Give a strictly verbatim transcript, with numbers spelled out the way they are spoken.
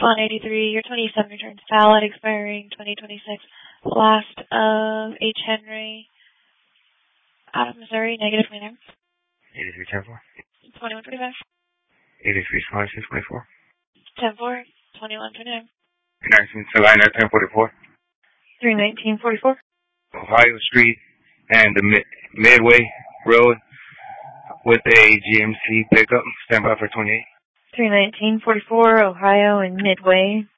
one eighty-three, your twenty-seven returns valid, expiring twenty twenty-six. Last of H. Henry, out of Missouri, negative minor. eighty-three ten four. twenty-one twenty-five. eighty-three twenty-six twenty-four. ten four, twenty-one twenty-nine. nineteen Salina ten forty-four. three nineteen forty-four. Ohio Street and the mid Midway Road with a G M C pickup. Stand by for twenty-eight. three nineteen forty-four, Ohio and Midway.